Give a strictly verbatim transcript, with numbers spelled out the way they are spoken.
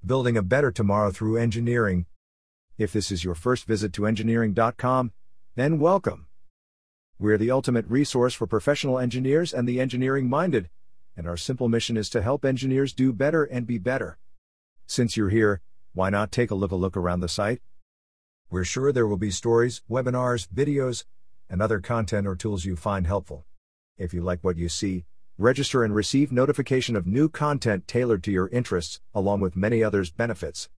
Building a better tomorrow through engineering. If this is your first visit to engineering dot com, then welcome. We're the ultimate resource for professional engineers and the engineering-minded, and our simple mission is to help engineers do better and be better. Since you're here, why not take a little look around the site? We're sure there will be stories, webinars, videos, and other content or tools you find helpful. If you like what you see, register and receive notification of new content tailored to your interests, along with many others benefits.